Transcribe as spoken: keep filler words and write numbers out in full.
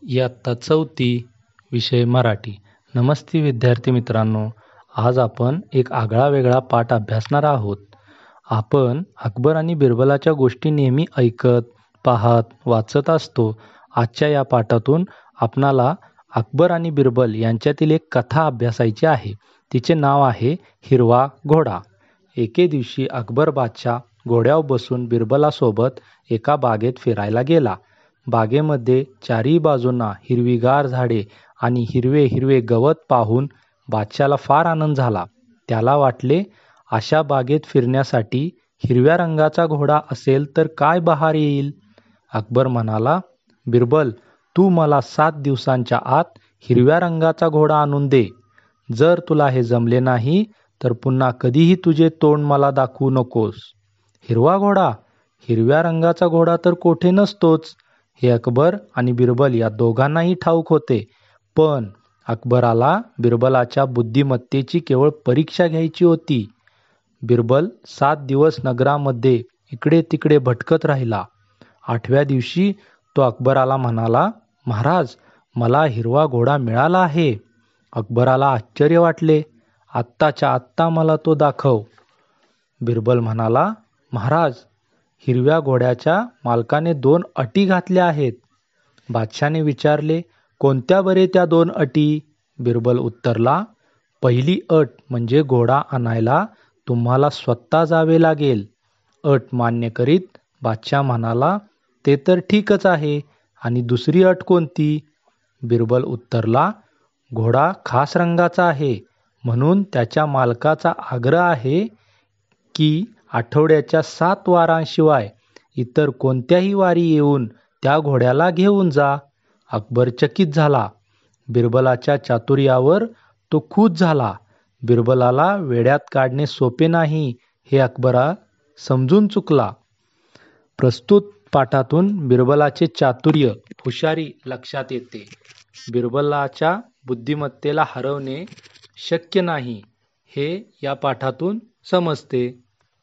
इयत्ता चौथी विषय मराठी. नमस्ते विद्यार्थी मित्रांनो, आज आपण एक आगळा वेगळा पाठ अभ्यासणार आहोत. आपण अकबर आणि बिरबलाच्या गोष्टी नेहमी ऐकत, पाहत, वाचत असतो. आजच्या या पाठातून आपणाला अकबर आणि बिरबल यांच्यातील एक कथा अभ्यासायची आहे. तिचे नाव आहे हिरवा घोडा. एके दिवशी अकबर बादशाह घोड्यावर बसून बिरबलासोबत एका बागेत फिरायला गेला. बागेमध्ये चारही बाजूंना हिरवीगार झाडे आणि हिरवे हिरवे गवत पाहून बादशाला फार आनंद झाला. त्याला वाटले, अशा बागेत फिरण्यासाठी हिरव्या रंगाचा घोडा असेल तर काय बहार येईल. अकबर म्हणाला, बिरबल, तू मला सात दिवसांच्या आत हिरव्या रंगाचा घोडा आणून दे. जर तुला हे जमले नाही तर पुन्हा कधीही तुझे तोंड मला दाखवू नकोस. हिरवा घोडा? हिरव्या रंगाचा घोडा तर कोठे नसतोच. हे अकबर आणि बिरबल या दोघांनाही ठाऊक होते. पण अकबराला बिरबलाच्या बुद्धिमत्तेची केवळ परीक्षा घ्यायची होती. बिरबल सात दिवस नगरामध्ये इकडे तिकडे भटकत राहिला. आठव्या दिवशी तो अकबराला म्हणाला, महाराज, मला हिरवा घोडा मिळाला आहे. अकबराला आश्चर्य वाटले. आत्ताच्या आत्ता मला तो दाखव. बिरबल म्हणाला, महाराज, हिरव्या घोड्याच्या मालकाने दोन अटी घातल्या आहेत. बादशाने विचारले, कोणत्या बरे त्या दोन अटी? बिरबल उत्तरला, पहिली अट म्हणजे घोडा आणायला तुम्हाला स्वतः जावे लागेल. अट मान्य करीत बादशाह म्हणाला, ते तर ठीकच आहे. आणि दुसरी अट कोणती? बिरबल उत्तरला, घोडा खास रंगाचा आहे, म्हणून त्याच्या मालकाचा आग्रह आहे की आठवड्याच्या सात वारांशिवाय इतर कोणत्याही वारी येऊन त्या घोड्याला घेऊन जा. अकबर चकित झाला. बिरबलाच्या चातुर्यावर तो खुश झाला. बिरबलाला वेड्यात काढणे सोपे नाही हे अकबरा समजून चुकला. प्रस्तुत पाठातून बिरबलाचे चातुर्य, हुशारी लक्षात येते. बिरबलाच्या बुद्धिमत्तेला हरवणे शक्य नाही हे या पाठातून समजते.